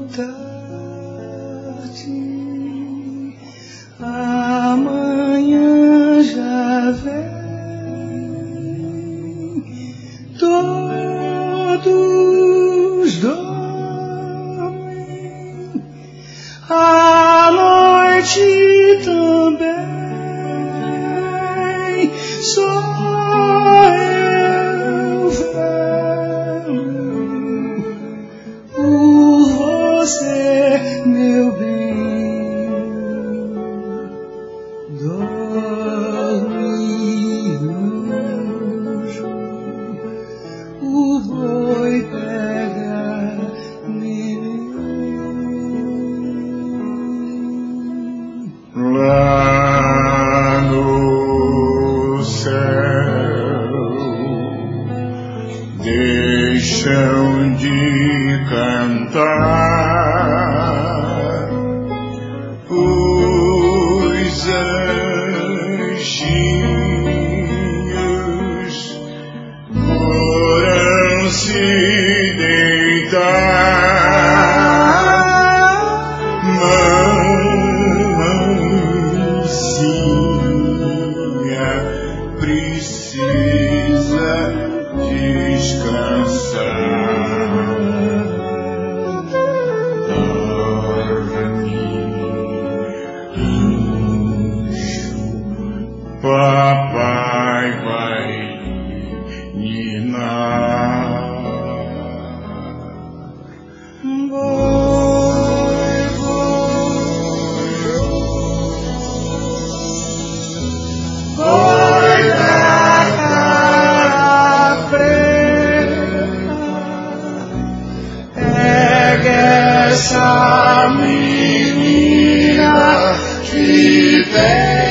tarde, amanhã já vem, todos dormem, a noite também, só eu velo por você, meu bem. Dorme, anjo, o boi pega neném. Lá no céu deixam de cantar os anjinhos, foram se deitar, mamãezinha precisa descansar. Dorme, anjo, papai vai ninar. Boi da cara preta, pega essa menina que tem